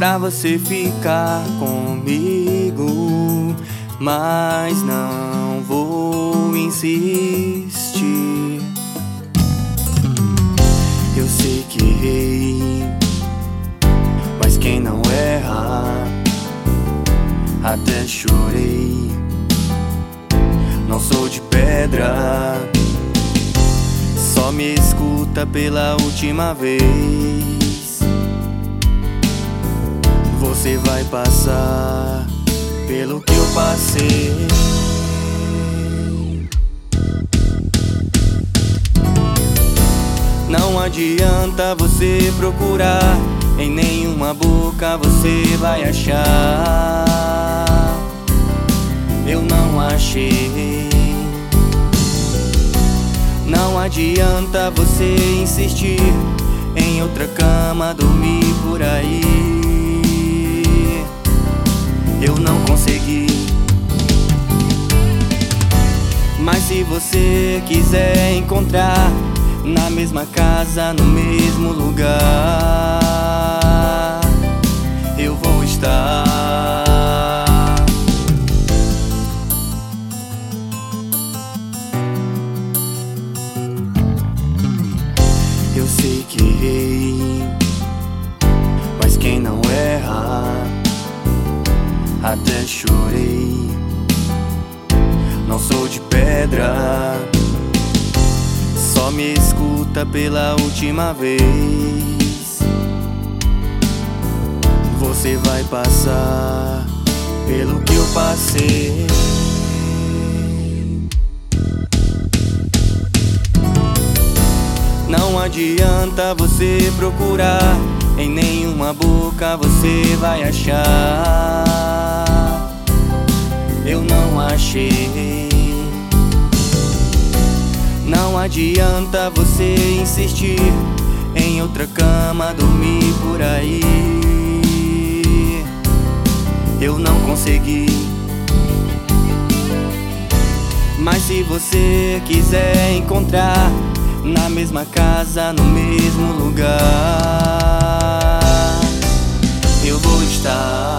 pra você ficar comigo, mas não vou insistir. Eu sei que errei, mas quem não erra, até chorei. Não sou de pedra, só me escuta pela última vez. Você vai passar pelo que eu passei. Não adianta você procurar, em nenhuma boca você vai achar. Eu não achei. Não adianta você insistir em outra cama, dormir por aí. Eu não consegui. Mas se você quiser encontrar, na mesma casa, no mesmo lugar, eu vou estar. Eu sei que errei, mas quem não erra, até chorei. Não sou de pedra, só me escuta pela última vez. Você vai passar pelo que eu passei. Não adianta você procurar, em nenhuma boca você vai achar. Eu não achei. Não adianta você insistir em outra cama, dormir por aí. Eu não consegui. Mas se você quiser encontrar, na mesma casa, no mesmo lugar, eu vou estar.